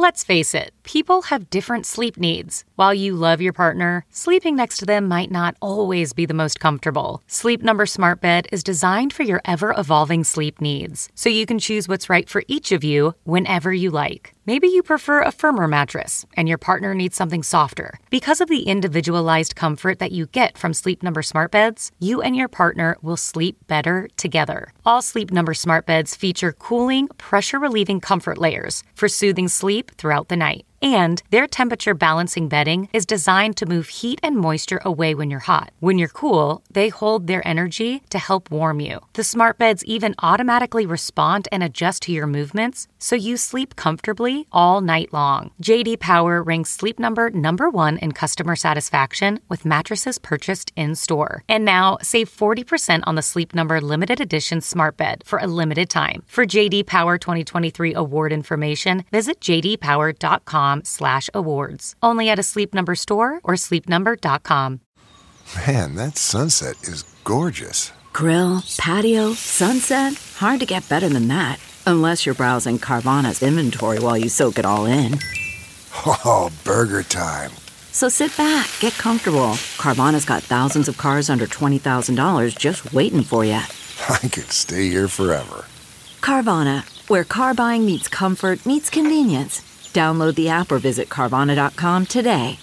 Let's face it, people have different sleep needs. While you love your partner, sleeping next to them might not always be the most comfortable. Sleep Number Smart Bed is designed for your ever-evolving sleep needs, so you can choose what's right for each of you whenever you like. Maybe you prefer a firmer mattress and your partner needs something softer. Because of the individualized comfort that you get from Sleep Number Smart Beds, you and your partner will sleep better together. All Sleep Number Smart Beds feature cooling, pressure-relieving comfort layers for soothing sleep throughout the night. And their temperature balancing bedding is designed to move heat and moisture away when you're hot. When you're cool, they hold their energy to help warm you. The smart beds even automatically respond and adjust to your movements, so you sleep comfortably all night long. JD Power ranks Sleep Number #1 in customer satisfaction with mattresses purchased in-store. And now, save 40% on the Sleep Number limited edition smart bed for a limited time. For JD Power 2023 award information, visit jdpower.com/awards. Only at a Sleep Number store or sleepnumber.com. Man, that sunset is gorgeous. Grill, patio, sunset. Hard to get better than that. Unless you're browsing Carvana's inventory while you soak it all in. Oh, burger time. So sit back, get comfortable. Carvana's got thousands of cars under $20,000 just waiting for you. I could stay here forever. Carvana, where car buying meets comfort meets convenience. Download the app or visit Carvana.com today.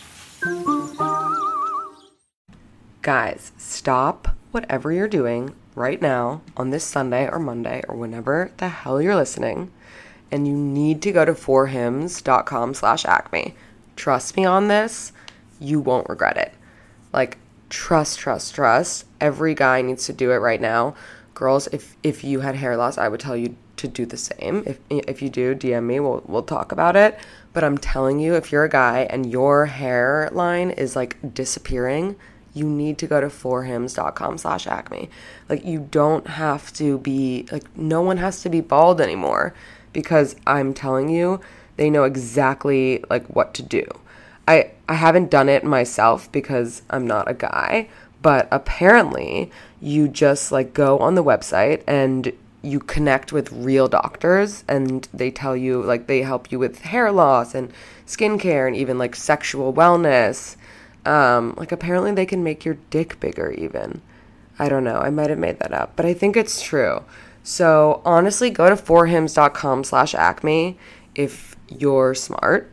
Guys, stop whatever you're doing right now on this Sunday or Monday or whenever the hell you're listening, and you need to go to forhims.com/acme. Trust me on this, you won't regret it. Like, trust. Every guy needs to do it right now. Girls, if you had hair loss, I would tell you to do the same. If you do, DM me, we'll talk about it. But I'm telling you, if you're a guy and your hairline is like disappearing, you need to go to forhims.com/acme. Like, you don't have to be, like, no one has to be bald anymore, because I'm telling you, they know exactly like what to do. I haven't done it myself because I'm not a guy, but apparently you just like go on the website and you connect with real doctors, and they tell you, like, they help you with hair loss and skincare and even like sexual wellness. Like, apparently they can make your dick bigger even. I don't know. I might have made that up, but I think it's true. So honestly, go to forhims.com/acme if you're smart.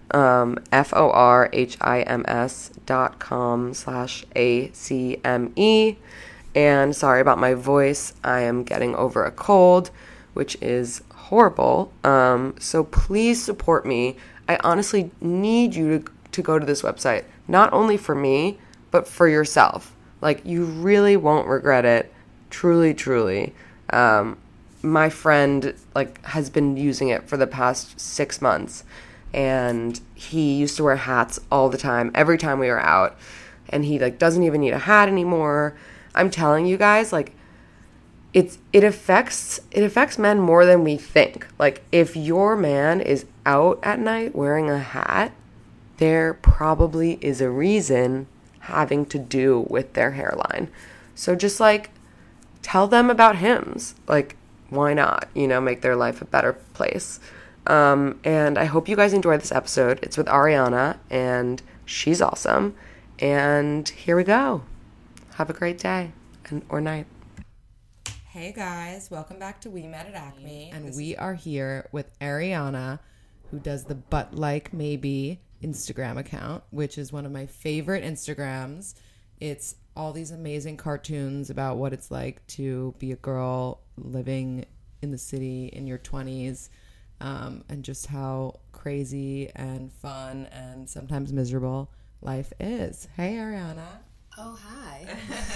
forhims.com/acme. And sorry about my voice. I am getting over a cold, which is horrible. So please support me. I honestly need you to go to this website, not only for me, but for yourself. Like, you really won't regret it. Truly. My friend, like, has been using it for the past 6 months, and he used to wear hats all the time, every time we were out, and he, like, doesn't even need a hat anymore. I'm telling you guys, like, it affects men more than we think. Like, if your man is out at night wearing a hat, there probably is a reason having to do with their hairline. So just, like, tell them about Hims. Like, why not? You know, make their life a better place. And I hope you guys enjoyed this episode. It's with Ariana, and she's awesome. And here we go. Have a great day or night. Hey guys, welcome back to We Met at Acme. And we are here with Ariana, who does the But Like Maybe Instagram account, which is one of my favorite Instagrams. It's all these amazing cartoons about what it's like to be a girl living in the city in your 20s, and just how crazy and fun and sometimes miserable life is. Hey, Ariana. Oh, hi.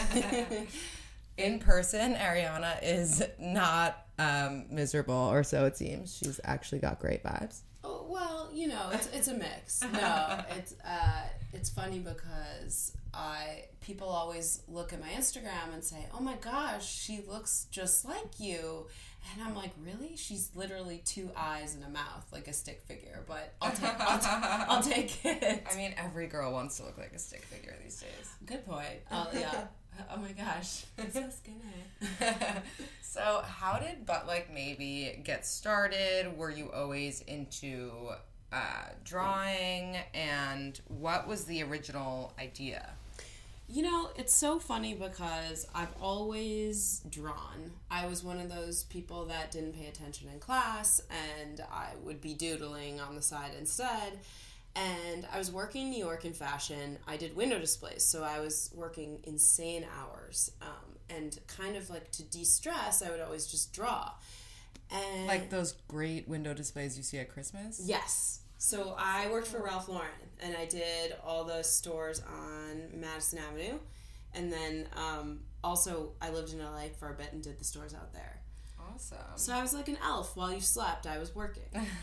In person, Ariana is not miserable, or so it seems. She's actually got great vibes. Oh, well, you know, it's a mix. No, it's funny because people always look at my Instagram and say, "Oh my gosh, she looks just like you," and I'm like, "Really? She's literally 2 eyes and a mouth, like a stick figure." But I'll take it. I mean, every girl wants to look like a stick figure these days. Good point. Yeah. Oh my gosh, it's so skinny. So how did But Like Maybe get started? Were you always into drawing, and what was the original idea? You know, it's so funny because I've always drawn. I was one of those people that didn't pay attention in class, and I would be doodling on the side instead. And I was working in New York in fashion. I did window displays, so I was working insane hours. And kind of like to de-stress, I would always just draw. And Like those great window displays you see at Christmas? yes. So I worked for Ralph Lauren, and I did all the stores on Madison Avenue. And then also I lived in LA for a bit and did the stores out there. Awesome. So I was like an elf. While you slept, I was working.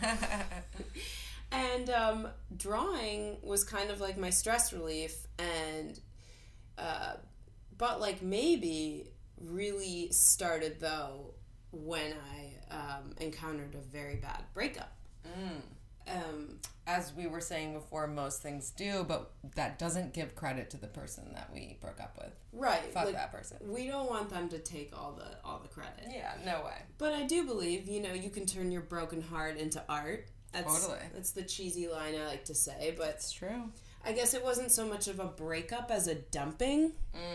And drawing was kind of like my stress relief. And But Like Maybe really started, though, when I encountered a very bad breakup. As we were saying before, most things do, but that doesn't give credit to the person that we broke up with. Right. Fuck like, that person. We don't want them to take all the credit. Yeah, no way. But I do believe, you know, you can turn your broken heart into art. Totally. That's the cheesy line I like to say, but It's true. I guess it wasn't so much of a breakup as a dumping.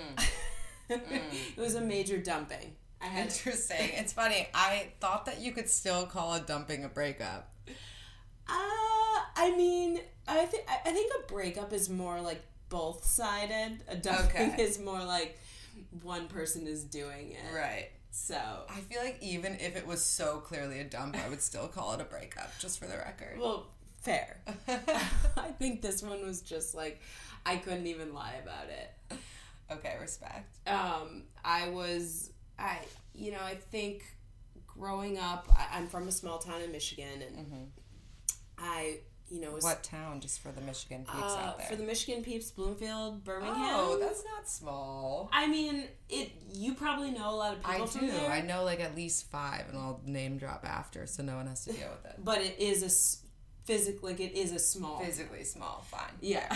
It was a major dumping. Interesting. It's funny. I thought that you could still call a dumping a breakup. I mean, I think a breakup is more like both sided. A dumping is more like one person is doing it. Right. So I feel like even if it was so clearly a dump, I would still call it a breakup, just for the record. well, fair. I think this one was just like I couldn't even lie about it. Okay, respect. I think growing up, I'm from a small town in Michigan, and was What town, just for the Michigan peeps out there? for the Michigan peeps, Bloomfield, Birmingham. Oh, that's not small. I mean, you probably know a lot of people from there. I know like at least 5, and I'll name drop after, so no one has to deal with it. But it is it is a small. Physically small, fine. Yeah.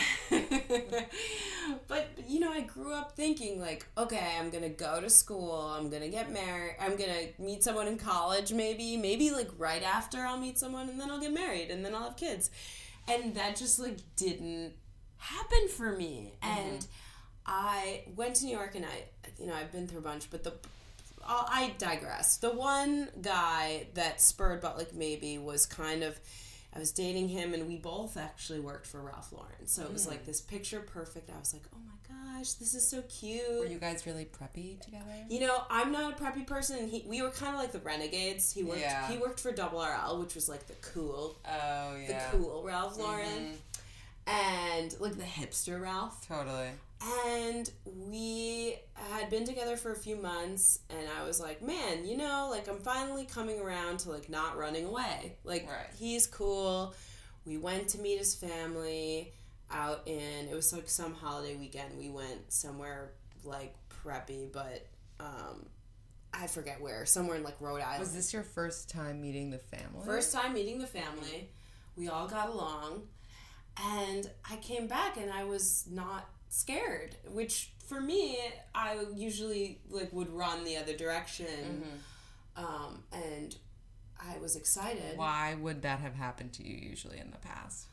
But, I grew up thinking, like, okay, I'm going to go to school, I'm going to get married, I'm going to meet someone in college, maybe, like, right after I'll meet someone, and then I'll get married, and then I'll have kids. And that just, like, didn't happen for me. And I went to New York, and I've been through a bunch, but I digress. The one guy that spurred But Like Maybe was kind of, I was dating him, and we both actually worked for Ralph Lauren. So it was like this picture perfect. I was like, oh my gosh, this is so cute. Were you guys really preppy together? I'm not a preppy person. We were kind of like the renegades. He worked for Double RL, which was like the cool Ralph Lauren. And like the hipster Ralph. Totally. And we had been together for a few months, and I was like, man, like I'm finally coming around to like not running away. Like, He's cool. We went to meet his family it was like some holiday weekend. We went somewhere like preppy, but I forget where, somewhere in like Rhode Island. Was this your first time meeting the family? First time meeting the family. We all got along, and I came back and I was not scared, which for me, I usually like would run the other direction. And I was excited. Why would that have happened to you usually in the past?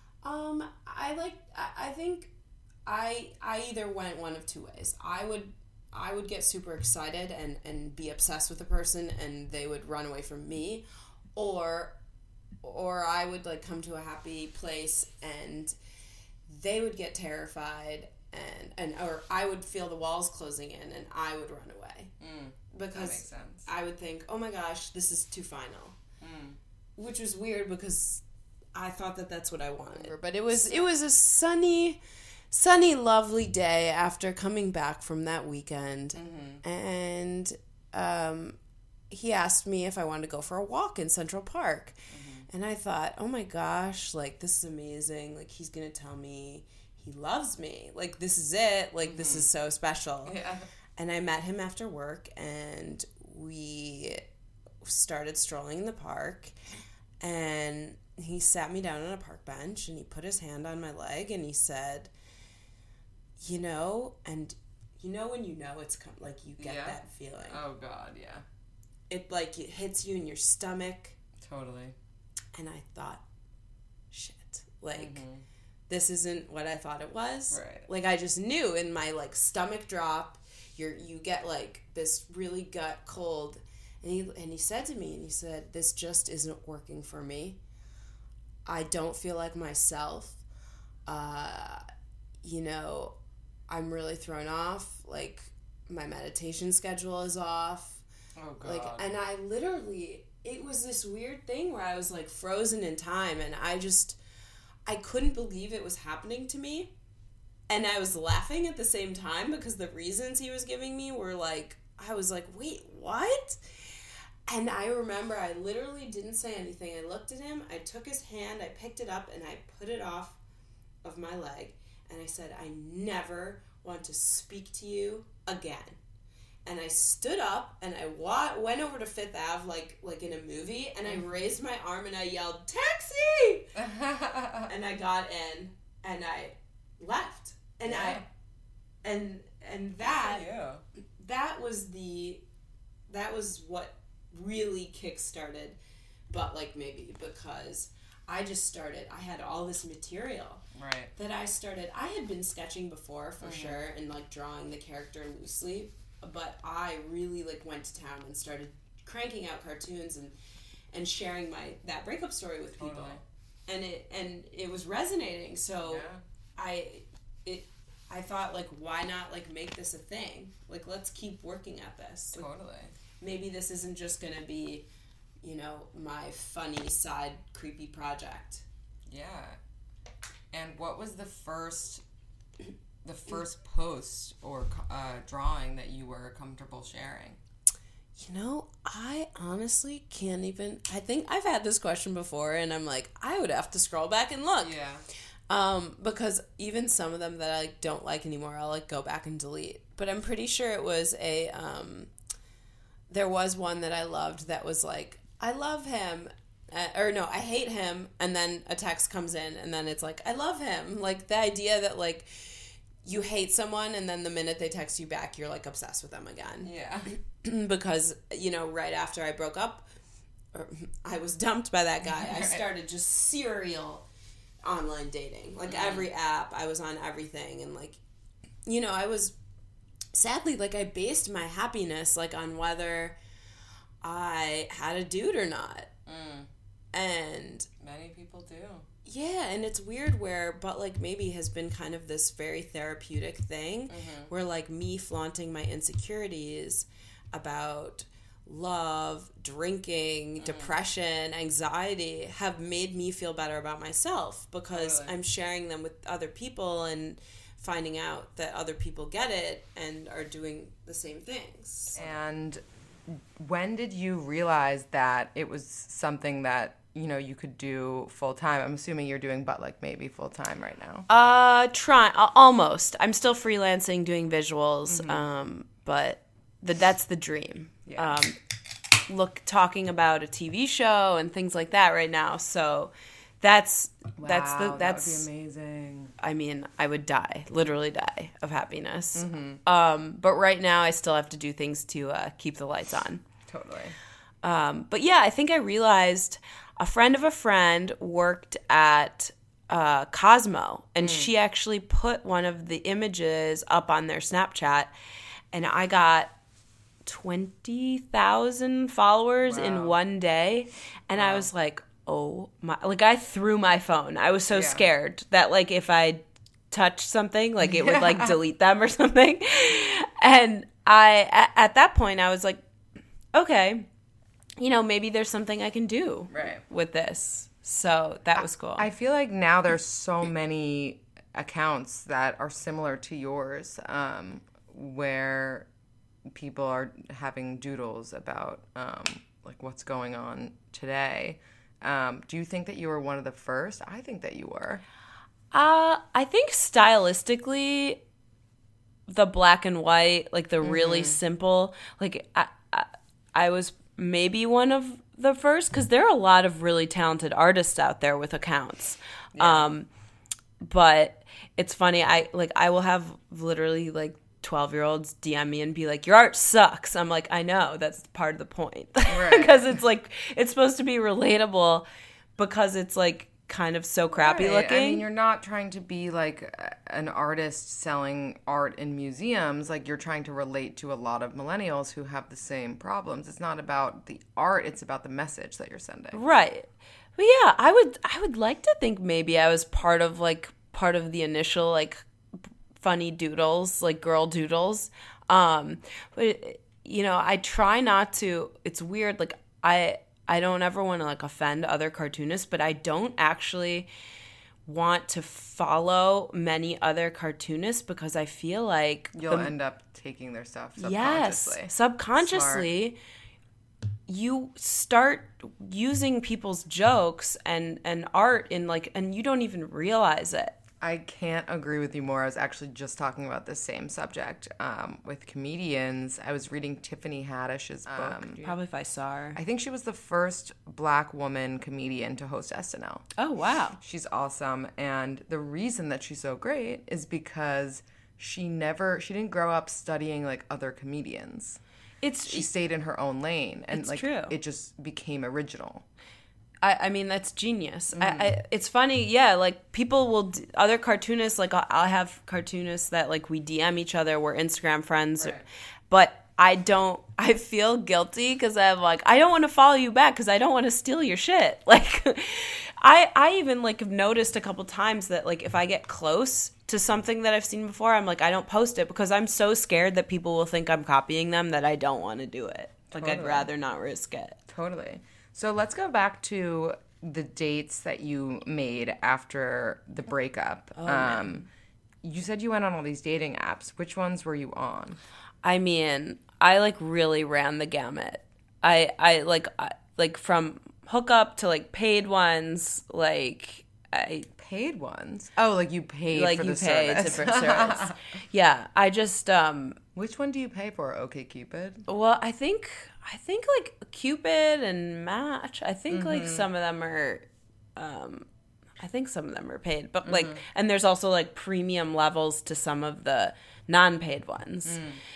I think I either went one of two ways. I would get super excited and be obsessed with the person, and they would run away from me, or I would like come to a happy place and they would get terrified, or I would feel the walls closing in and I would run away. Because that makes sense. I would think, oh my gosh, this is too final. Which was weird because I thought that that's what I wanted. But it was a sunny, lovely day after coming back from that weekend. And he asked me if I wanted to go for a walk in Central Park. And I thought, oh my gosh, like, this is amazing. Like, he's going to tell me he loves me. Like, this is it. Like, this is so special. Yeah. And I met him after work, and we started strolling in the park. And he sat me down on a park bench, and he put his hand on my leg, and he said, when it's like you get that feeling. Oh, God, yeah. It, like, it hits you in your stomach. Totally. And I thought, shit. Like, this isn't what I thought it was. Right. Like, I just knew in my, like, stomach drop, you get, like, this really gut cold. And he said to me, this just isn't working for me. I don't feel like myself. You know, I'm really thrown off. Like, my meditation schedule is off. Oh, God. Like, and I literally, it was this weird thing where I was, like, frozen in time, and I couldn't believe it was happening to me. And I was laughing at the same time because the reasons he was giving me were, like, I was like, wait, what? And I remember I literally didn't say anything. I looked at him, I took his hand, I picked it up, and I put it off of my leg. And I said, I never want to speak to you again. And I stood up and I went over to Fifth Ave like in a movie, and I raised my arm and I yelled, "Taxi!" And I got in and I left. And that was what really kickstarted But Like Maybe, because I had all this material. Right. That I had been sketching before for sure, and like drawing the character loosely, but I really like went to town and started cranking out cartoons and sharing that breakup story with people. Totally. And it was resonating. So yeah. I thought, like, why not like make this a thing? Like, let's keep working at this. Like, totally. Maybe this isn't just gonna be, you know, my funny side creepy project. Yeah. And what was the first post or drawing that you were comfortable sharing? You know, I honestly can't even... I think I've had this question before, and I'm like, I would have to scroll back and look. Yeah. Because even some of them that I like, don't like anymore, I'll like go back and delete. But I'm pretty sure it was there was one that I loved that was like, I love him. Or no, I hate him, and then a text comes in, and then it's like, I love him. Like, the idea that, like, you hate someone, and then the minute they text you back, you're, like, obsessed with them again. Yeah. Because, you know, right after I broke up, or I was dumped by that guy, I started just serial online dating. Like, every app, I was on everything, and, like, you know, I was, sadly, like, I based my happiness, like, on whether I had a dude or not. And many people do. Yeah, and it's weird where But Like Maybe has been kind of this very therapeutic thing where, like, me flaunting my insecurities about love, drinking, depression, anxiety have made me feel better about myself because I'm sharing them with other people and finding out that other people get it and are doing the same things. And when did you realize that it was something that, you know, you could do full time? I'm assuming you're doing But Like Maybe full time right now. Almost. I'm still freelancing, doing visuals, but that's the dream. Yeah. Talking about a TV show and things like that right now. So that's that would be amazing. I mean, I would literally die of happiness. But right now I still have to do things to keep the lights on. Totally. But yeah, I think I realized a friend of a friend worked at Cosmo, and she actually put one of the images up on their Snapchat, and I got 20,000 followers in one day, and I was like, oh my, like, I threw my phone. I was so scared that, like, if I touched something, like, it would like delete them or something. And at that point I was like, okay, you know, maybe there's something I can do with this. So that was cool. I feel like now there's so many accounts that are similar to yours, where people are having doodles about like what's going on today. Do you think that you were one of the first? I think that you were. I think stylistically, the black and white, like the really simple, like I was maybe one of the first, because there are a lot of really talented artists out there with accounts. But it's funny, I will have literally like 12-year-olds DM me and be like, your art sucks. I'm like, I know, that's part of the point. Because it's like, it's supposed to be relatable, because it's like kind of so crappy looking. I mean, you're not trying to be like an artist selling art in museums. Like, you're trying to relate to a lot of millennials who have the same problems. It's not about the art, it's about the message that you're sending. Right. But yeah, I would like to think maybe I was part of the initial like funny doodles, like girl doodles. But you know, I try not to. It's weird. Like I don't ever want to like offend other cartoonists, but I don't actually want to follow many other cartoonists because I feel like you'll end up taking their stuff subconsciously. Yes, subconsciously. Smart. You start using people's jokes and art in like, and you don't even realize it. I can't agree with you more. I was actually just talking about this same subject with comedians. I was reading Tiffany Haddish's book. Probably if I saw her. I think she was the first Black woman comedian to host SNL. Oh, wow. She's awesome. And the reason that she's so great is because she didn't grow up studying like other comedians. She stayed in her own lane, and like true. It just became original. I mean, that's genius. It's funny, yeah. Like people will, other cartoonists, like I'll have cartoonists that like we DM each other, we're Instagram friends, right. But I feel guilty because I'm like, I don't want to follow you back because I don't want to steal your shit. Like, I even like have noticed a couple times that like if I get close to something that I've seen before, I'm like, I don't post it because I'm so scared that people will think I'm copying them that I don't want to do it. Like I'd rather not risk it. Totally. So let's go back to the dates that you made after the breakup. You said you went on all these dating apps. Which ones were you on? I mean, I like really ran the gamut. I like from hookup to like paid ones. Like paid ones. Oh, like you paid like for you the pay service. For service. Yeah, I just Which one do you pay for? OkCupid? Well, I think like Cupid and Match. I think like some of them are paid, but like and there's also like premium levels to some of the non-paid ones.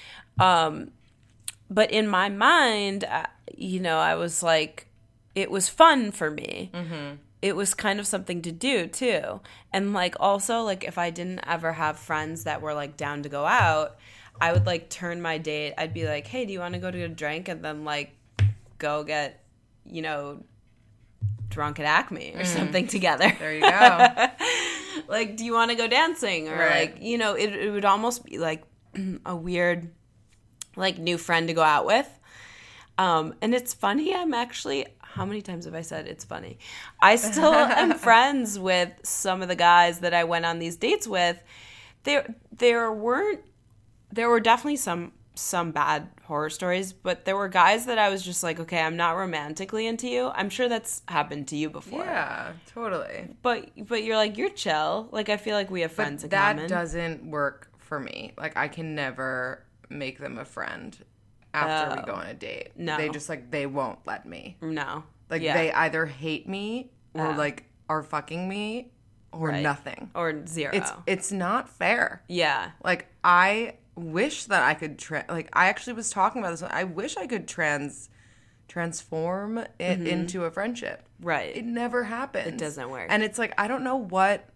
But in my mind, you know, I was like, it was fun for me. It was kind of something to do too. And like also like if I didn't ever have friends that were like down to go out, I would like turn my date. I'd be like, hey, do you want to go to a drink? And then like go get, you know, drunk at Acme or something together. There you go. Like, do you want to go dancing? Or like, you know, it would almost be like a weird like new friend to go out with. And it's funny, I'm actually, how many times have I said it's funny? I still am friends with some of the guys that I went on these dates with. There were definitely some bad horror stories, but there were guys that I was just like, okay, I'm not romantically into you. I'm sure that's happened to you before. Yeah, totally. But you're like, you're chill. Like, I feel like we have friends in common. That doesn't work for me. Like, I can never make them a friend after we go on a date. No. They just, like, they won't let me. No. Like, they either hate me or, like, are fucking me or nothing. Or zero. It's not fair. Yeah. Like, I wish that I could I actually was talking about this. I wish I could transform it into a friendship. Right. It never happens. It doesn't work. And it's like, I don't know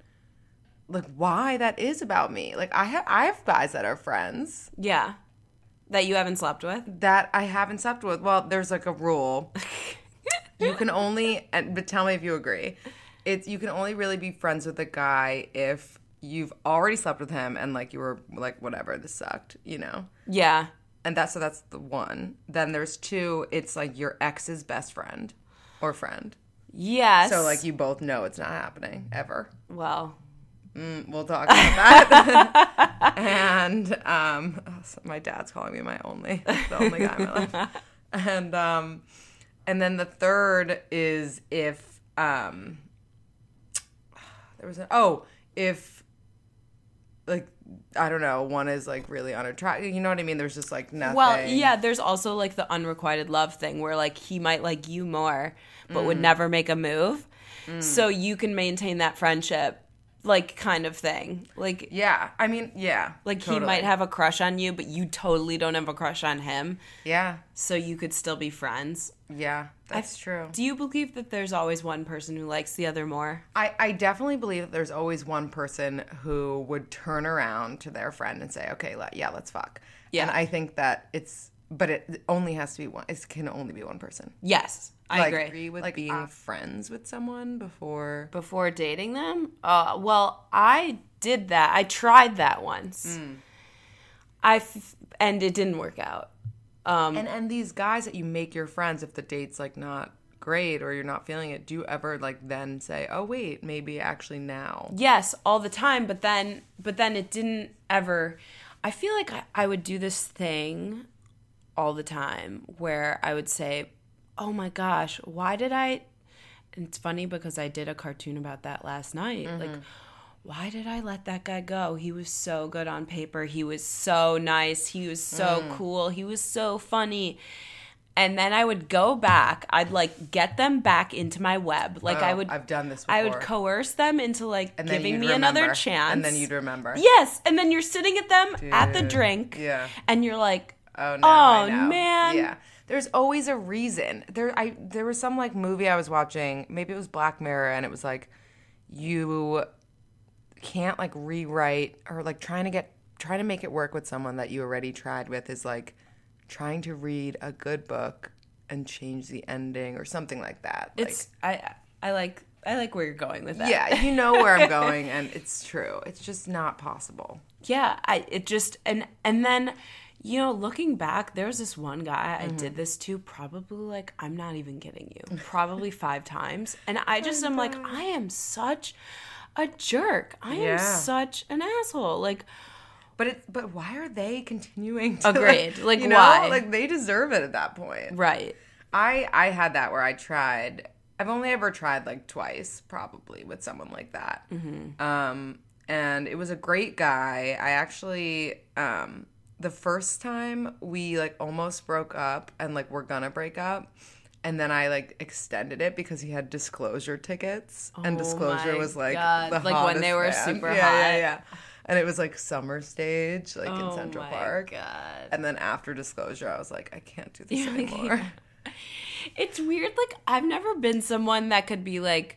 why that is about me. Like, I have guys that are friends. Yeah. That you haven't slept with? That I haven't slept with. Well, there's like a rule. You can only, but tell me if you agree. You can only really be friends with a guy if you've already slept with him and like you were like, whatever, this sucked, you know? Yeah. And that's the one. Then there's two, it's like your ex's best friend or friend. Yes. So like you both know it's not happening ever. Well, we'll talk about that. And so my dad's calling me the only guy in my life. And then the third is if if like, I don't know, one is like really unattractive, you know what I mean? There's just like nothing. Well, yeah, there's also like the unrequited love thing where like he might like you more but would never make a move. So you can maintain that friendship like kind of thing. Like Yeah. I mean, yeah. like totally. he might have a crush on you, but you totally don't have a crush on him. Yeah. So you could still be friends. Yeah. That's true. Do you believe that there's always one person who likes the other more? I definitely believe that there's always one person who would turn around to their friend and say, okay, let's fuck. Yeah. And I think that but it only has to be one. It can only be one person. Yes, I agree. With being friends with someone before. Before dating them? Well, I did that. I tried that once. And it didn't work out. And these guys that you make your friends, if the date's like not great or you're not feeling it, do you ever like then say, oh wait, maybe actually now? Yes, all the time, but then it didn't ever. I feel like I would do this thing all the time where I would say, oh my gosh, why did I, and it's funny because I did a cartoon about that last night, like, why did I let that guy go? He was so good on paper. He was so nice. He was so cool. He was so funny. And then I would go back. I'd like get them back into my web. Like I've done this before. I would coerce them into like And then giving you'd me another remember. chance. And then you'd remember. Yes. And then you're sitting at them at the drink. Yeah. And you're like, Oh, no, I know. man. Yeah. There's always a reason. There was some like movie I was watching, maybe it was Black Mirror, and it was like you can't like rewrite or like trying to make it work with someone that you already tried with is like trying to read a good book and change the ending or something like that. It's I like where you're going with that. Yeah, you know where I'm going, and it's true. It's just not possible. Yeah, and then, you know, looking back, there was this one guy I did this to probably, like, I'm not even kidding you, probably 5 times. And I just am like, I am such a jerk. I am such an asshole. Like, But why are they continuing to agreed. Like you know, why? Like they deserve it at that point. Right. I had that where I tried. I've only ever tried like twice, probably, with someone like that. And it was a great guy. I actually, the first time we like almost broke up and like we're gonna break up. And then I like extended it because he had Disclosure tickets. And Disclosure was like the like when they were hottest band. super hot. Yeah. And it was like Summer Stage, like in Central Park. God. And then after Disclosure, I was like, I can't do this anymore. It's weird. Like, I've never been someone that could be like,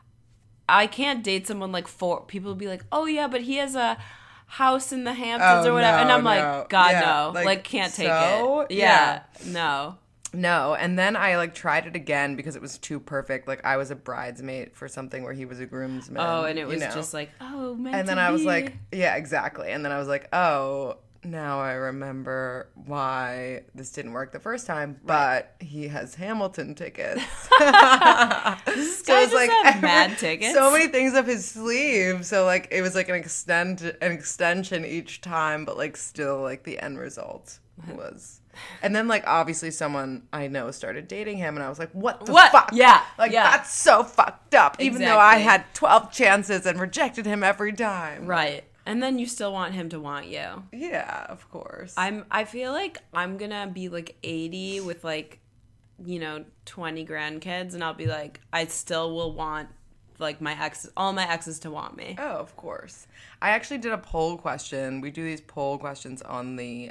I can't date someone like people would be like, oh yeah, but he has a house in the Hamptons or whatever. And I'm like, God, no. Like, can't take it. Yeah. No. No, and then I like tried it again because it was too perfect. Like I was a bridesmaid for something where he was a groomsman. Oh, and it was just like, oh, meant and then to I was be. like, yeah, exactly. And then I was like, oh, now I remember why this didn't work the first time. But he has Hamilton tickets. This guy just had mad tickets. So many things up his sleeve. So like it was like an extension each time, but like still like the end result was. And then, like, obviously someone I know started dating him, and I was like, what the fuck? Yeah. Like, yeah. that's so fucked up, even though I had 12 chances and rejected him every time. Right. And then you still want him to want you. Yeah, of course. I feel like I'm gonna be, like, 80 with, like, you know, 20 grandkids, and I'll be like, I still will want, like, all my exes to want me. Oh, of course. I actually did a poll question. We do these poll questions on the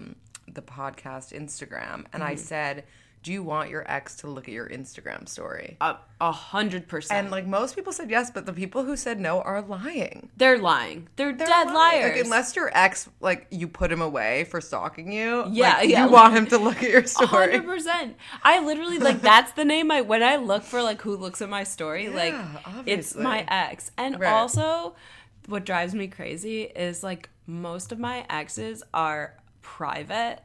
podcast Instagram, and I said, do you want your ex to look at your Instagram story? 100%. And like most people said yes, but the people who said no are lying. They're lying. They're dead liars. Like, unless your ex, like, you put him away for stalking you, yeah, like, you want him to look at your story. 100%. I literally, like, that's the name when I look for, like, who looks at my story, like, obviously. It's my ex. And also, what drives me crazy is, like, most of my exes are private.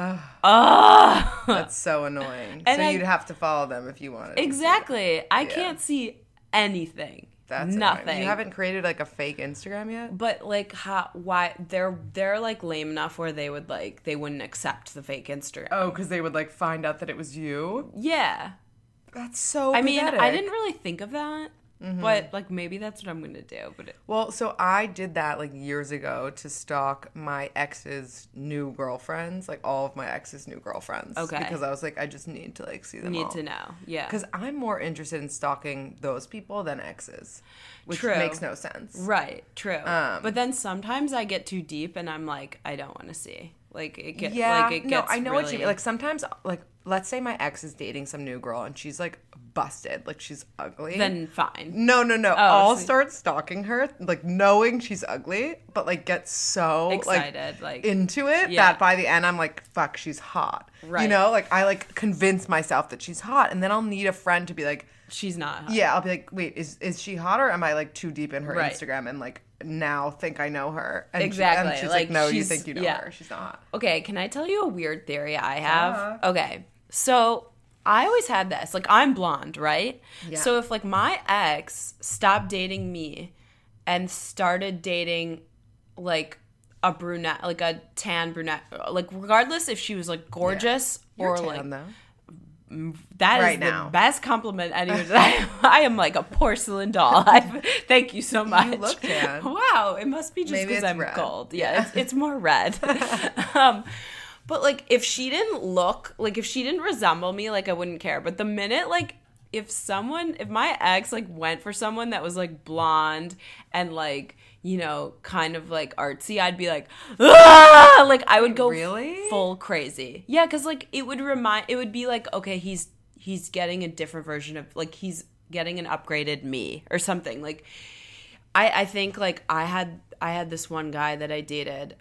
That's so annoying. And so you'd have to follow them if you wanted to. Exactly. I can't see anything. That's nothing. Annoying. You haven't created like a fake Instagram yet? But like why they're like lame enough where they wouldn't accept the fake Instagram. Oh, because they would like find out that it was you? Yeah. That's so I mean, pathetic. I didn't really think of that. But like maybe that's what I'm gonna do. But Well, so I did that like years ago to stalk my ex's new girlfriends, like all of my ex's new girlfriends. Okay. Because I was like, I just need to like see them all. need to know. Yeah. Because I'm more interested in stalking those people than exes, which True. makes no sense. Right. True. But then sometimes I get too deep and I'm like, I don't want to see. Like it gets. Yeah, Like, it no, gets I know what you really- mean. Like sometimes, like let's say my ex is dating some new girl and she's like busted, like she's ugly. Then fine. No. I'll so- start stalking her, like knowing she's ugly, but like get so Excited, like- into it Yeah. that by the end I'm like, fuck, she's hot. You Right. know, like I like convince myself that she's hot, and then I'll need a friend to be like, She's not. Hot. yeah, I'll be like, wait, is she hot, or am I like too deep in her Right. Instagram and like now think I know her? And Exactly. and she's Like, like, no, you she's- think you know yeah. her? She's not hot. Okay, can I tell you a weird theory I have? Okay, so I always had this. Like, I'm blonde, right? Yeah. So if, like, my ex stopped dating me and started dating, like, a brunette, like a tan brunette, like, regardless if she was, like, gorgeous You're or, tan, like, though. that is Right the now. best compliment anyone. I am like a porcelain doll. Thank you so much. look tan. Wow, it must be just Maybe because it's I'm red. gold. Yeah, it's more red. But like, if she didn't look like, if she didn't resemble me, like I wouldn't care. But the minute like, if my ex like went for someone that was like blonde and like, you know, kind of like artsy, I'd be like, ah! Like I would go Really? full crazy. Yeah, because like it would be like, okay, he's getting a different version of, like, he's getting an upgraded me or something. Like I think like I had this one guy that I dated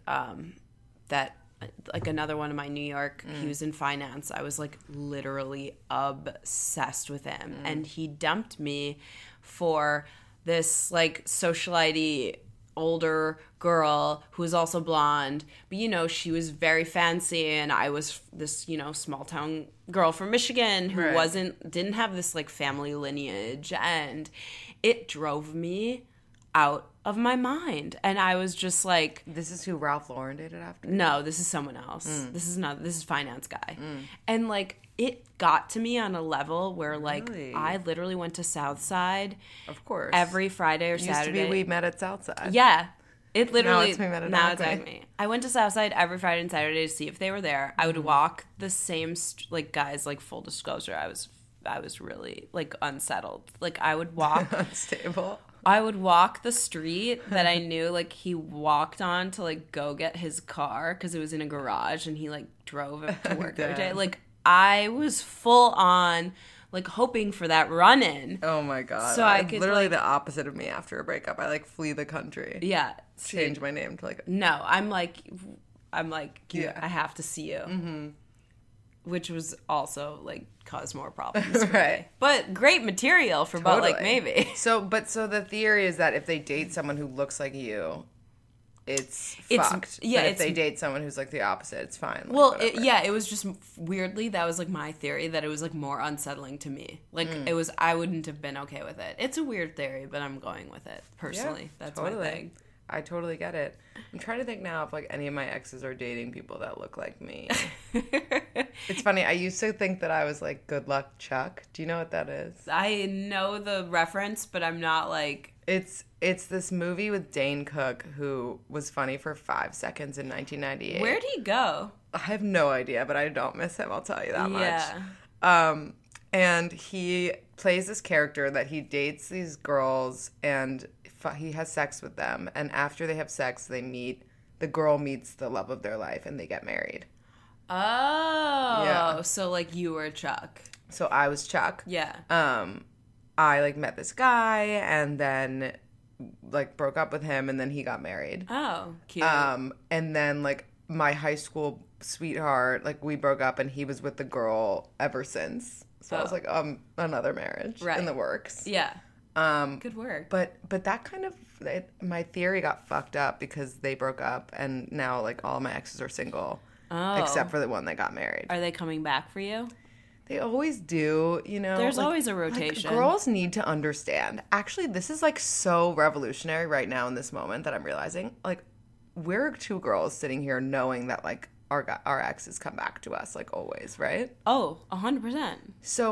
that, like, another one in my New York, he was in finance. I was like literally obsessed with him, and he dumped me for this like socialite older girl who was also blonde, but you know, she was very fancy, and I was this, you know, small town girl from Michigan who Right. didn't have this like family lineage, and it drove me out of my mind. And I was just like, This is who Ralph Lauren dated after. no, this is someone else. This is finance guy. And like it got to me on a level where like Really? I literally went to Southside Of course. every Friday or Used Saturday. to be We Met at Southside. Yeah. It literally it's We Met at now it's Acme. Acme. I went to Southside every Friday and Saturday to see if they were there. I would walk the same like guys, like full disclosure, I was really like unsettled. Like I would walk Unstable. I would walk the street that I knew like he walked on to like go get his car because it was in a garage, and he like drove it to work every day. Damn. Like I was full on like hoping for that run in. Oh my god. So I I'm could, literally like- the opposite of me after a breakup. I like flee the country. Yeah. Change my name to like No, I'm like Yeah. I have to see you. Mm-hmm. Which was also like caused more problems. for Right. me. But great material for But Like Totally. Maybe. So the theory is that if they date someone who looks like you, it's fucked. yeah, But if it's- they date someone who's like the opposite, it's fine. Like, Well, whatever. it was just weirdly, that was like my theory, that it was like more unsettling to me. Like it was, I wouldn't have been okay with it. It's a weird theory, but I'm going with it personally. Yeah, That's my thing. I totally get it. I'm trying to think now if like any of my exes are dating people that look like me. It's funny. I used to think that I was like Good Luck Chuck. Do you know what that is? I know the reference, but I'm not like, It's this movie with Dane Cook who was funny for 5 seconds in 1998. where'd he go? I have no idea, but I don't miss him. I'll tell you that Yeah. much. And he plays this character that he dates these girls and he has sex with them. And after they have sex, the girl meets the love of their life and they get married. Oh. Yeah. So like you were Chuck. So I was Chuck. Yeah. I like met this guy and then like broke up with him and then he got married. Oh, cute. And then like my high school sweetheart, like we broke up and he was with the girl ever since. So I was like, another marriage Right. in the works. yeah. Good work. But that kind of my theory got fucked up because they broke up and now like all my exes are single except for the one that got married. Are they coming back for you? They always do, you know. There's like- always a like, rotation. girls need to understand. Actually, this is like so revolutionary right now in this moment that I'm realizing. Like, we're two girls sitting here knowing that like our exes come back to us like always, right? Oh, 100%. So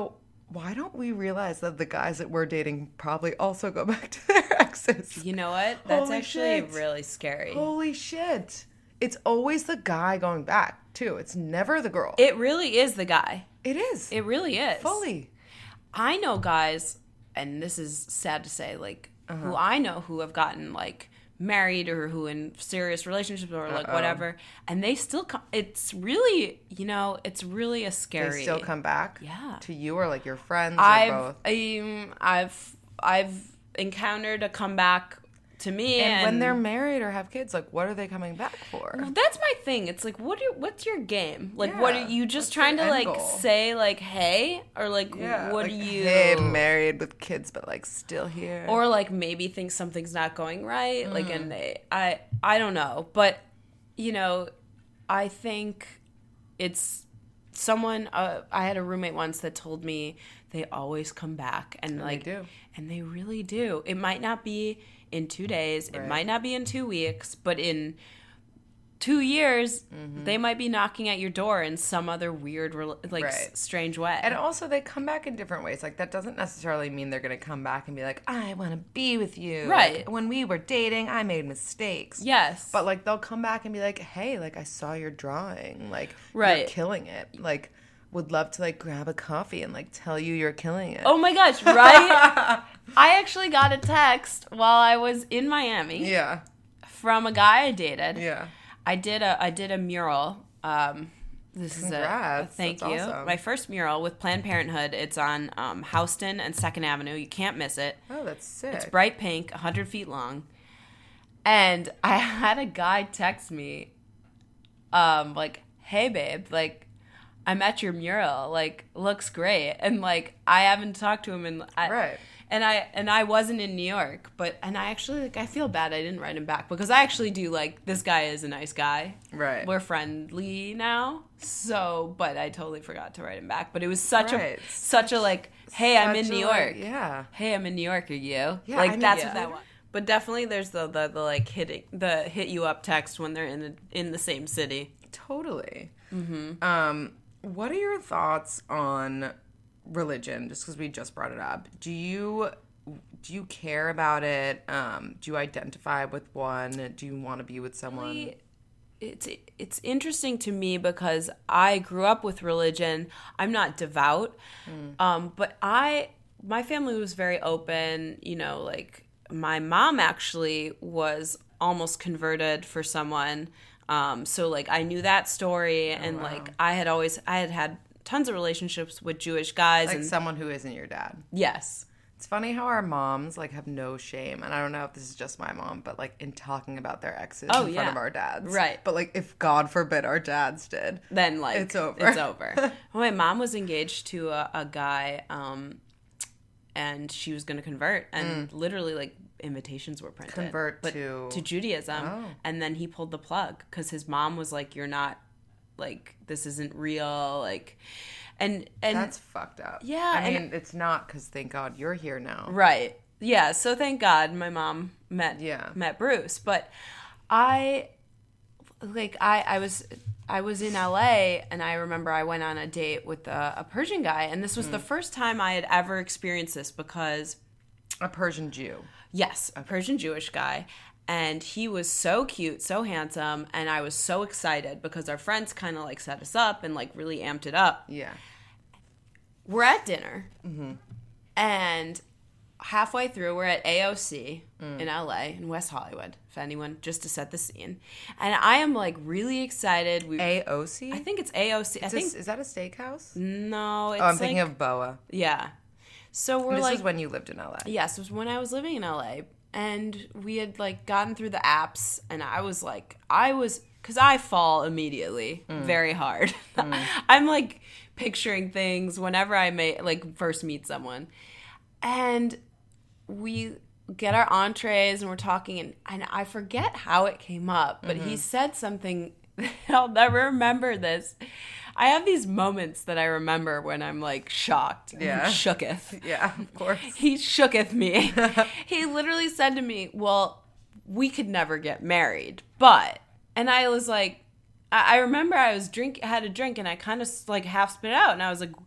why don't we realize that the guys that we're dating probably also go back to their exes? You know what? That's Holy actually shit. really scary. Holy shit. It's always the guy going back, too. It's never the girl. It really is the guy. It is. It really is. Fully. I know guys, and this is sad to say, like, who I know who have gotten, like, married or who in serious relationships or, like, whatever, and they still come. It's really, you know, it's really a scary. They still come back? Yeah. To you or, like, your friends or both? I've encountered a comeback to me, And when they're married or have kids, like, what are they coming back for? Well, that's my thing. It's like, what's your game? Like, Yeah. what are you just What's trying your to, end like, goal? say, like, hey? Or, like, Yeah, what like, do you... Hey, married with kids, but, like, still here. Or, like, maybe think something's not going right. Like, and I don't know. But, you know, I think it's someone... I had a roommate once that told me they always come back. And, like... They do. And they really do. It might not be in 2 days. It might not be in 2 weeks. But in 2 years, they might be knocking at your door in some other weird, strange way. And also, they come back in different ways. Like, that doesn't necessarily mean they're going to come back and be like, I want to be with you. Right. Like, when we were dating, I made mistakes. Yes. But, like, they'll come back and be like, hey, like, I saw your drawing. Like, Right. you're killing it. Like, would love to, like, grab a coffee and, like, tell you you're killing it. Oh my gosh, right? I actually got a text while I was in Miami Yeah. from a guy I dated. Yeah. I did a mural. This is a Congrats. thank That's you. awesome. My first mural with Planned Parenthood. It's on Houston and 2nd Avenue. You can't miss it. Oh, that's sick. It's bright pink, 100 feet long. And I had a guy text me, like, hey, babe, like, I'm at your mural, like, looks great. And, like, I haven't talked to him in... Right. And I wasn't in New York, and I actually, like, I feel bad I didn't write him back, because I actually do, like, this guy is a nice guy. Right. We're friendly now, so, but I totally forgot to write him back. But it was such Right. a, like, hey, I'm in Such New a, like, York. yeah. Hey, I'm in New York, are you? Yeah, Like, I mean, that's yeah. what that was. But definitely there's the like, hit you up text when they're in the same city. Totally. Mm-hmm. What are your thoughts on religion? Just because we just brought it up, do you care about it? Do you identify with one? Do you want to be with someone? It's interesting to me because I grew up with religion. I'm not devout, but my family was very open. You know, like, my mom actually was almost converted for someone. So, like, I knew that story, and like, I had tons of relationships with Jewish guys, Like and someone who isn't your dad. yes, It's funny how our moms, like, have no shame, and I don't know if this is just my mom, but, like, in talking about their exes in front yeah. of our dads. Right. But, like, if God forbid our dads did, then, like, it's over. It's over. Well, my mom was engaged to a guy, and she was going to convert, and literally, like, invitations were printed. Convert but to Judaism. Oh. And then he pulled the plug because his mom was like, you're not, like, this isn't real, like, and that's fucked up. Yeah, I and- mean, it's not, because thank God you're here now. right. Yeah, so thank God my mom met Bruce. But I was in LA, and I remember I went on a date with a Persian guy, and this was the first time I had ever experienced this because... A Persian Jew. Yes, a Persian Jewish guy. And he was so cute, so handsome, and I was so excited because our friends kind of, like, set us up and, like, really amped it up. Yeah. We're at dinner, and halfway through, we're at AOC in LA, in West Hollywood, if anyone, just to set the scene. And I am, like, really excited. AOC? I think it's AOC. Is that a steakhouse? No, it's I'm thinking like, of Boa. Yeah. So we're This like... is when you lived in LA. Yes, it was when I was living in LA. And we had, like, gotten through the apps, and because I fall immediately very hard. I'm, like, picturing things whenever I first meet someone. And we get our entrees, and we're talking, and I forget how it came up, but he said something, I'll never remember this. I have these moments that I remember when I'm, like, shocked. Yeah. Shooketh. Yeah, of course. He shooketh me. He literally said to me, well, we could never get married, but... And I was like... I remember I had a drink, and I kind of, like, half spit it out, and I was like,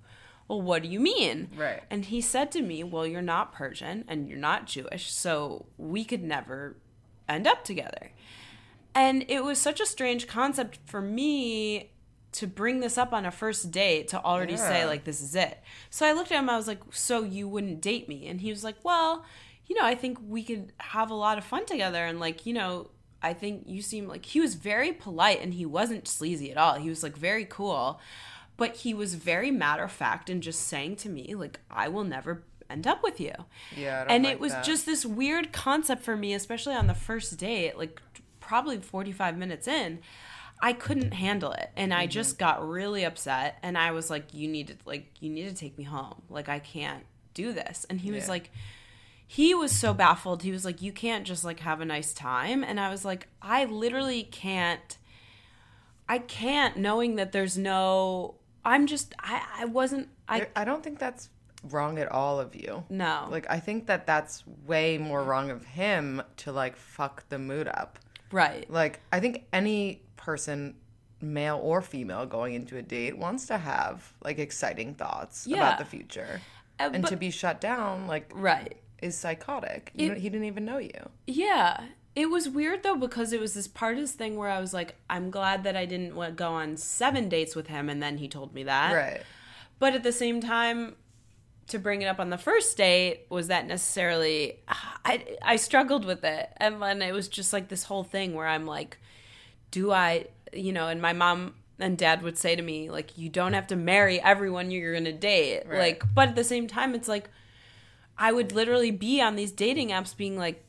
well, what do you mean? Right. And he said to me, well, you're not Persian and you're not Jewish, so we could never end up together. And it was such a strange concept for me to bring this up on a first date, to already say, like, this is it. So I looked at him, I was like, so you wouldn't date me? And he was like, well, you know, I think we could have a lot of fun together. And, like, you know, I think you seem like, he was very polite and he wasn't sleazy at all. He was, like, very cool. But he was very matter of fact and just saying to me, like, I will never end up with you. Yeah, I don't and like it was that. just this weird concept for me, especially on the first date, like probably 45 minutes in. I couldn't handle it, and I just got really upset. And I was like, "You need to take me home. Like, I can't do this." And he was like, he was so baffled. He was like, "You can't just like have a nice time." And I was like, "I literally can't. I can't, knowing that there's no. I'm just. I wasn't. I don't think that's wrong at all of you. No. Like, I think that that's way more wrong of him to like fuck the mood up. Right. Like, I think any person, male or female, going into a date wants to have like exciting thoughts about the future. And to be shut down, like, is psychotic. He didn't even know you. Yeah. It was weird, though, because it was this part of this thing where I was like, I'm glad that I didn't want to go on 7 dates with him, and then he told me that. Right. But at the same time, to bring it up on the first date, was that necessarily... I struggled with it. And then it was just like this whole thing where I'm like, do I... You know, and my mom and dad would say to me, like, you don't have to marry everyone you're going to date. Right. Like, but at the same time, it's like, I would literally be on these dating apps being like,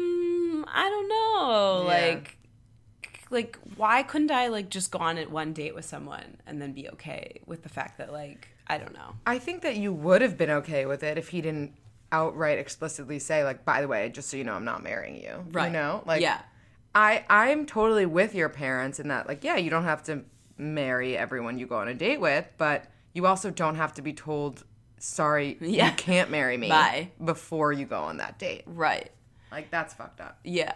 I don't know. Yeah. Like, why couldn't I, like, just go on one date with someone and then be okay with the fact that, like, I don't know. I think that you would have been okay with it if he didn't outright explicitly say, like, by the way, just so you know, I'm not marrying you. Right. You know? Like, yeah. I'm totally with your parents in that, like, yeah, you don't have to marry everyone you go on a date with, but you also don't have to be told, sorry, you can't marry me. Bye. Before you go on that date. Right. Like, that's fucked up. Yeah.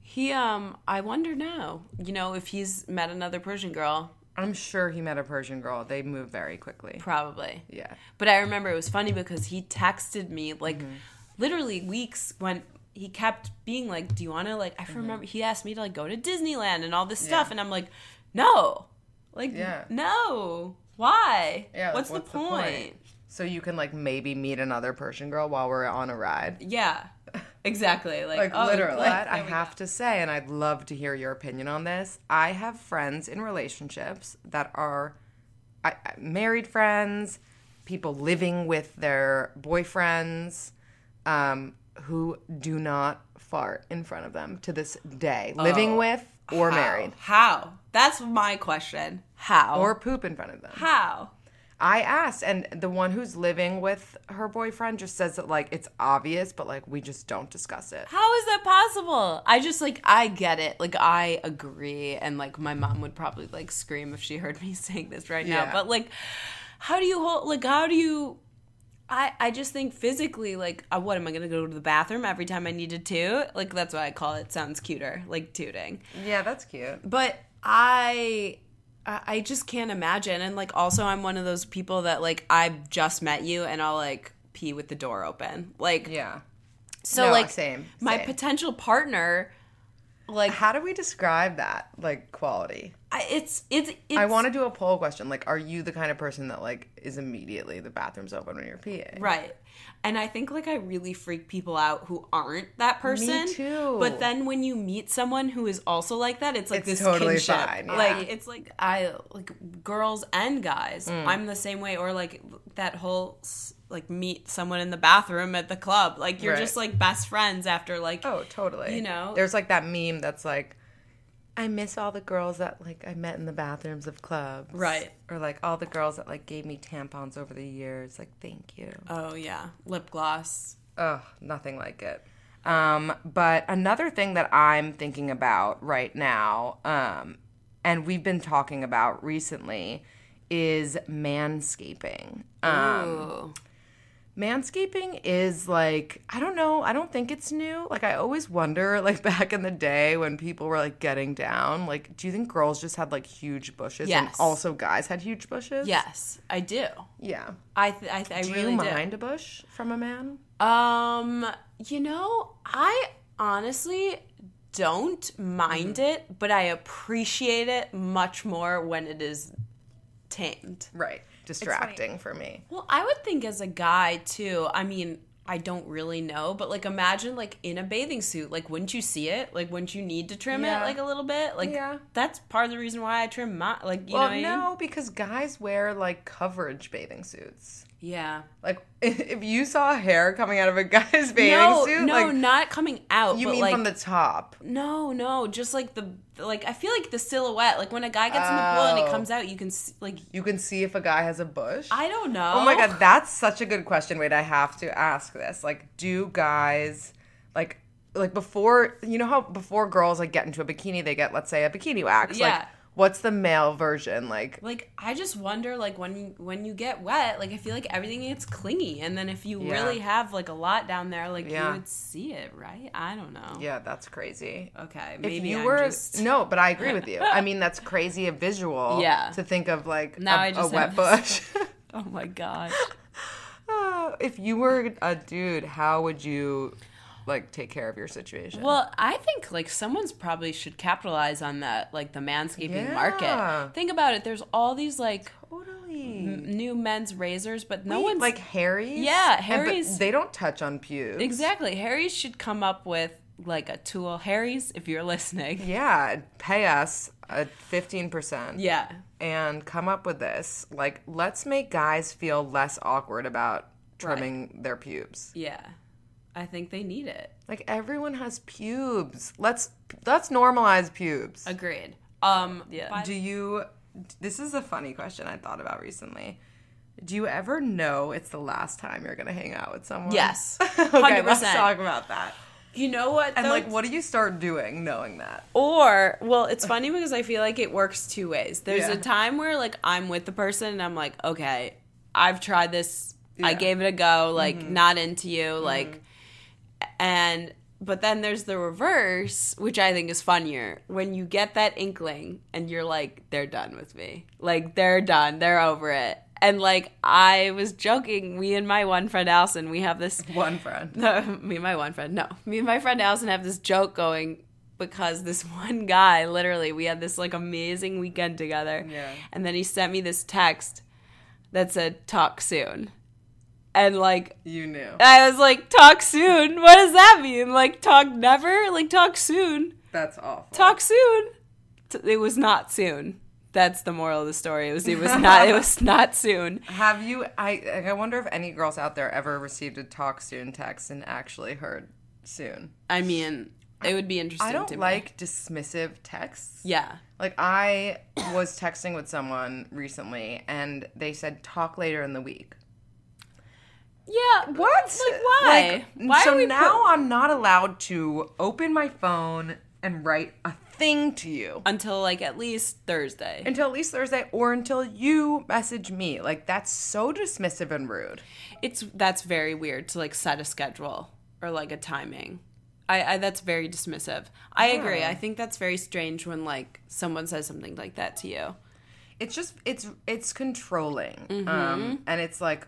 I wonder now, you know, if he's met another Persian girl. I'm sure he met a Persian girl. They move very quickly. Probably. Yeah. But I remember it was funny because he texted me, like, literally weeks when he kept being like, do you want to, like, I remember he asked me to, like, go to Disneyland and all this stuff. And I'm like, no. Like, no. Why? Yeah, like, what's the point? So you can, like, maybe meet another Persian girl while we're on a ride. Yeah. Exactly. Like literally. But I have to say, and I'd love to hear your opinion on this, I have friends in relationships that are married friends, people living with their boyfriends, who do not fart in front of them to this day. Living with or married. How? That's my question. How? Or poop in front of them. How? I asked, and the one who's living with her boyfriend just says that, like, it's obvious, but, like, we just don't discuss it. How is that possible? I just, like, I get it. Like, I agree. And, like, my mom would probably, like, scream if she heard me saying this right now. But, like, how do you I just think physically, like, what, am I going to go to the bathroom every time I need to toot? Like, that's what I call it. Sounds cuter. Like, tooting. Yeah, that's cute. But I just can't imagine. And, like, also I'm one of those people that, like, I've just met you and I'll, like, pee with the door open. Like, yeah. So, no, like, same. My potential partner, like... How do we describe that, like, quality? It's I want to do a poll question. Like, are you the kind of person that, like, is immediately the bathroom's open when you're peeing? Right. And I think, like, I really freak people out who aren't that person. Me too. But then when you meet someone who is also like that, it's like it's this totally kinship. fine. Yeah. Like, it's like, girls and guys. I'm the same way. Or, like, that whole, like, meet someone in the bathroom at the club. Like, you're just, like, best friends after, like... Oh, totally. You know? There's, like, that meme that's, like, I miss all the girls that, like, I met in the bathrooms of clubs. Right. Or, like, all the girls that, like, gave me tampons over the years. Like, thank you. Oh, yeah. Lip gloss. Ugh, nothing like it. But another thing that I'm thinking about right now, and we've been talking about recently, is manscaping. Ooh. Manscaping is like, I don't know. I don't think it's new. Like, I always wonder, like, back in the day when people were, like, getting down, like, do you think girls just had, like, huge bushes? Yes. And also guys had huge bushes? Yes, I do. Yeah. I Do really you do. mind a bush from a man? You know, I honestly don't mind it, but I appreciate it much more when it is tamed. Right. Distracting for me. Well, I would think as a guy too. I mean, I don't really know, but like imagine like in a bathing suit, like wouldn't you see it? Like wouldn't you need to trim it like a little bit? Like that's part of the reason why I trim my like you know what I mean? No, because guys wear like coverage bathing suits. Yeah. Like if you saw hair coming out of a guy's bathing suit, no, like, not coming out. you but mean like, from the top? No, just like I feel like the silhouette. Like when a guy gets in the pool and it comes out, you can see, like You can see if a guy has a bush. I don't know. Oh my god, that's such a good question. Wait, I have to ask this. Like, do guys like before, you know how before girls like get into a bikini, they get, let's say, a bikini wax? Yeah. Like, what's the male version like? Like I just wonder, like when you get wet, like I feel like everything gets clingy, and then if you really have like a lot down there, like you would see it, right? I don't know. Yeah, that's crazy. Okay, If maybe you I'm were just... no, but I agree with you. I mean, that's crazy a visual. Yeah. To think of like Now I a just wet have bush. Oh my gosh. If you were a dude, how would you like take care of your situation? Well, I think like someone's probably should capitalize on that, like the manscaping market. Think about it. There's all these like new men's razors, but no one's like Harry's. Yeah, But Harry's. they don't touch on pubes. Exactly. Harry's should come up with like a tool. Harry's, if you're listening. Yeah, pay us 15%. Yeah. And come up with this. Like, let's make guys feel less awkward about trimming their pubes. Yeah. I think they need it. Like, everyone has pubes. Let's normalize pubes. Agreed. Yeah. This is a funny question I thought about recently. Do you ever know it's the last time you're going to hang out with someone? Yes. Okay, 100%. let's talk about that. You know what? And though? like, what do you start doing knowing that? Or, well, it's funny because I feel like it works two ways. There's Yeah. a time where, like, I'm with the person and I'm like, okay, I've tried this. I Yeah. gave it a go. Like, not into you. Like, but then there's the reverse, which I think is funnier. When you get that inkling and you're like, they're done with me. Like, they're done. They're over it. And, like, I was joking. Me and my one friend, Allison, we have this... One friend. Me and my one friend. No. Me and my friend, Allison, have this joke going because this one guy, literally, we had this, like, amazing weekend together. Yeah. And then he sent me this text that said, talk soon. And, like... You knew. I was like, talk soon? What does that mean? Like, talk never? Like, talk soon? That's awful. Talk soon? It was not soon. That's the moral of the story. It was not soon. Have you? I wonder if any girls out there ever received a talk soon text and actually heard soon. I mean, it would be interesting. I don't to like dismissive texts. Yeah. Like, I was texting with someone recently and they said talk later in the week. Yeah. What? Like, why? Why so are we now I'm not allowed to open my phone and write a thing to you until like at least Thursday. Or until you message me. Like, that's so dismissive and rude. That's very weird to like set a schedule or like a timing. I that's very dismissive. I agree. I think that's very strange when like someone says something like that to you. It's just it's controlling. And it's like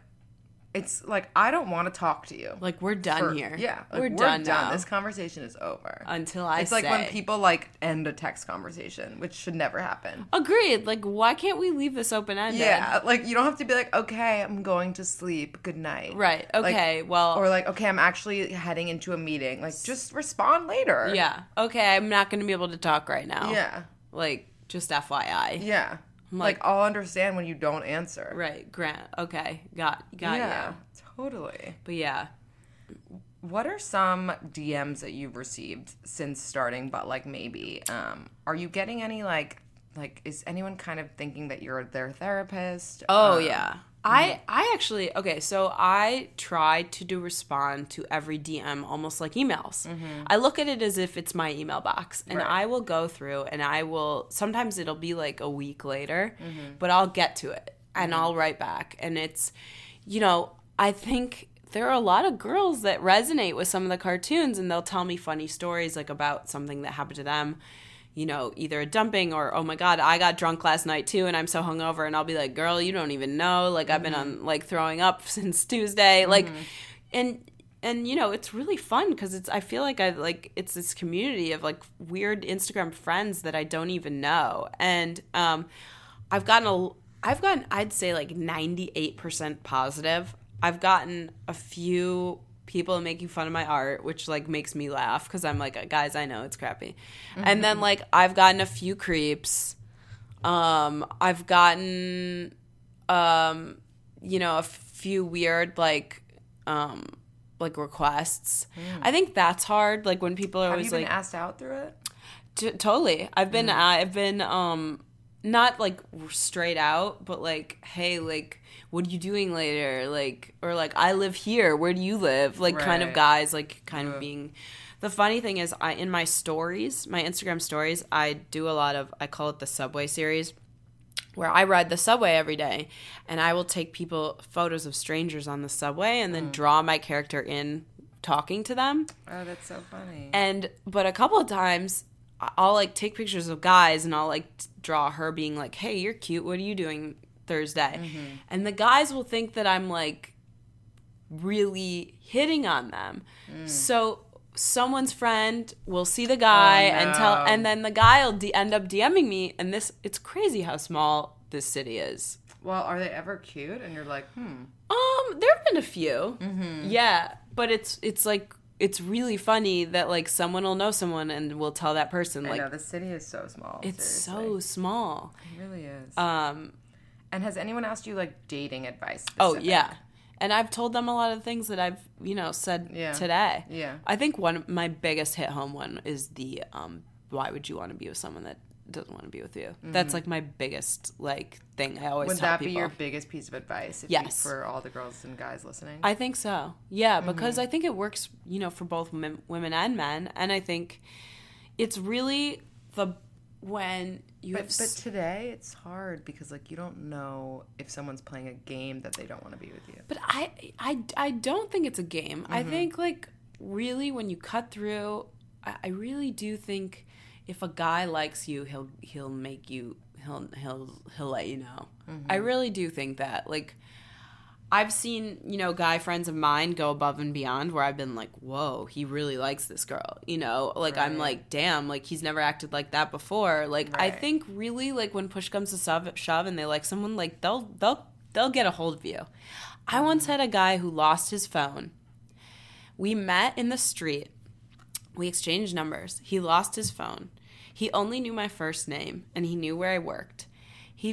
I don't want to talk to you. Like, we're done here. Yeah, like, we're done now. This conversation is over. Until I say. It's like when people like end a text conversation, which should never happen. Agreed. Like, why can't we leave this open-ended? Yeah, like, you don't have to be like, okay, I'm going to sleep. Good night. Right. Okay. Like, well. Or like, okay, I'm actually heading into a meeting. Like, just respond later. Yeah. Okay, I'm not going to be able to talk right now. Yeah. Like, just FYI. Yeah. Like, I'll understand when you don't answer. Right. Grant. Okay. Got yeah, you. Totally. But yeah. What are some DMs that you've received since starting But Like Maybe? Are you getting any like is anyone kind of thinking that you're their therapist? Oh yeah. I actually, okay, so I try to respond to every DM almost like emails. I look at it as if it's my email box, and I will go through and sometimes it'll be like a week later, but I'll get to it and I'll write back. And it's, I think there are a lot of girls that resonate with some of the cartoons, and they'll tell me funny stories like about something that happened to them, you know, either a dumping or, oh my God, I got drunk last night too and I'm so hungover. And I'll be like, girl, you don't even know. Like, I've been on like throwing up since Tuesday. Like, and you know, it's really fun because I feel like it's this community of like weird Instagram friends that I don't even know. And I've gotten, I'd say like 98% positive. I've gotten a few people making fun of my art, which like makes me laugh because I'm like, guys, I know it's crappy. And then like I've gotten a few creeps. I've gotten you know, a few weird like requests. I think that's hard. Like when people are always like, have you been asked out through it? Totally. I've been not like straight out, but like, hey, like, what are you doing later? Like, or like, I live here. Where do you live? Like, kind of guys, like, kind of being. The funny thing is, in my stories, my Instagram stories, I do a lot of, I call it the subway series, where I ride the subway every day, and I will take photos of strangers on the subway, and then draw my character in talking to them. Oh, that's so funny. But a couple of times, I'll like take pictures of guys, and I'll like draw her being like, hey, you're cute. What are you doing Thursday? And the guys will think that I'm like really hitting on them. So someone's friend will see the guy and then the guy will end up DMing me, and it's crazy how small this city is. Well, are they ever cute? And you're like, There have been a few. Yeah, but it's like, it's really funny that like someone will know someone and will tell that person. Like, I know, the city is so small. It's seriously. so small. It really is. And has anyone asked you like dating advice? Specific? Oh yeah. And I've told them a lot of things that I've, you know, said today. Yeah. I think my biggest hit home one is the why would you want to be with someone that doesn't want to be with you? That's like my biggest like thing I always tell people. Would that be your biggest piece of advice? Yes. For all the girls and guys listening? I think so. Yeah, because I think it works, you know, for both women and men. And I think it's really when you But today it's hard because like you don't know if someone's playing a game that they don't want to be with you. But I don't think it's a game. I think like really when you cut through, I really do think if a guy likes you, he'll make you he'll let you know. I really do think that. Like I've seen, you know, guy friends of mine go above and beyond where I've been like, whoa, he really likes this girl, you know? Like, I'm like, damn, like, he's never acted like that before. Like, I think really, like, when push comes to shove and they like someone, like, they'll get a hold of you. I once had a guy who lost his phone. We met in the street. We exchanged numbers. He lost his phone. He only knew my first name, and he knew where I worked. He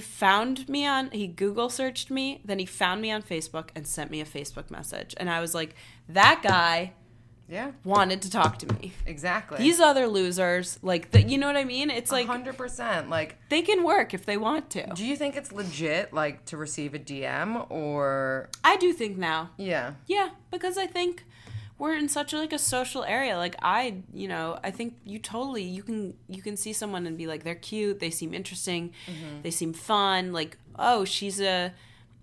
Google searched me, then he found me on Facebook and sent me a Facebook message. And I was like, that guy wanted to talk to me. Exactly. These other losers, like, you know what I mean? It's like 100%. Like, they can work if they want to. Do you think it's legit, like, to receive a DM or? I do think now. Yeah. Yeah, because I think we're in such a social area. Like I think you can see someone and be like, they're cute, they seem interesting, they seem fun. Like, oh, she's in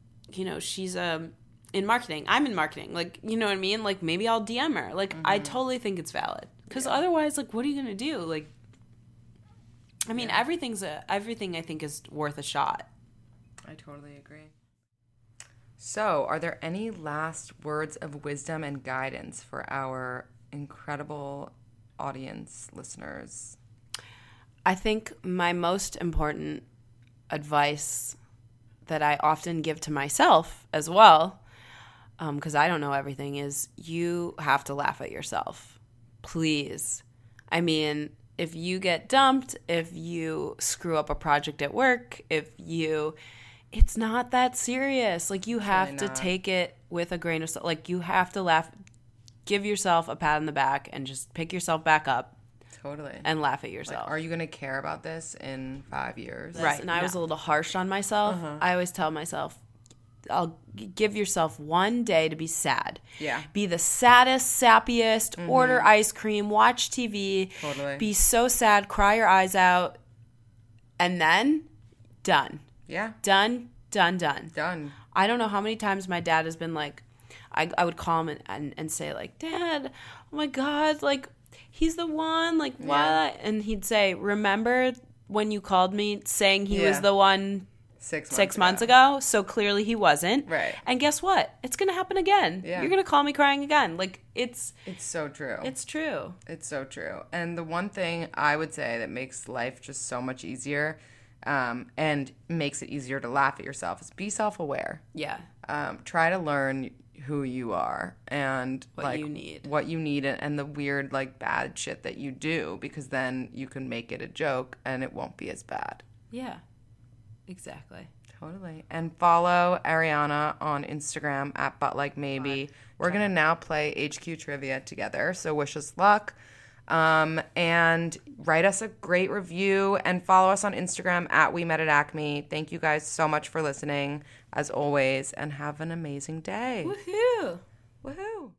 marketing. I'm in marketing. Like, you know what I mean? Like maybe I'll DM her. Like I totally think it's valid. Because otherwise, like, what are you gonna do? Like, I mean, everything I think is worth a shot. I totally agree. So, are there any last words of wisdom and guidance for our incredible audience listeners? I think my most important advice that I often give to myself as well, because I don't know everything, is you have to laugh at yourself. Please. I mean, if you get dumped, if you screw up a project at work, it's not that serious. Like, you have to take it with a grain of salt. Like, you have to laugh, give yourself a pat on the back and just pick yourself back up. Totally. And laugh at yourself. Like, are you going to care about this in 5 years? Right. And I was a little harsh on myself. I always tell myself, I'll give yourself one day to be sad. Yeah. Be the saddest, sappiest, order ice cream, watch TV. Totally. Be so sad, cry your eyes out, and then done. Yeah. Done. Done. I don't know how many times my dad has been like, I would call him and say like, Dad, oh my God, like he's the one, like what? Yeah. And he'd say, remember when you called me saying he was the one 6 months ago? So clearly he wasn't. Right. And guess what? It's going to happen again. Yeah. You're going to call me crying again. Like it's so true. It's true. It's so true. And the one thing I would say that makes life just so much easier and makes it easier to laugh at yourself is be self-aware. Yeah. Try to learn who you are and What you need. what you need and the weird like bad shit that you do, because then you can make it a joke and it won't be as bad. Yeah. Exactly. Totally. And follow Ariana on Instagram at ButtLikeMaybe. We're going to now play HQ Trivia together, so wish us luck. And write us a great review and follow us on Instagram at We Met at Acme. Thank you guys so much for listening, as always, and have an amazing day. Woohoo. Woohoo.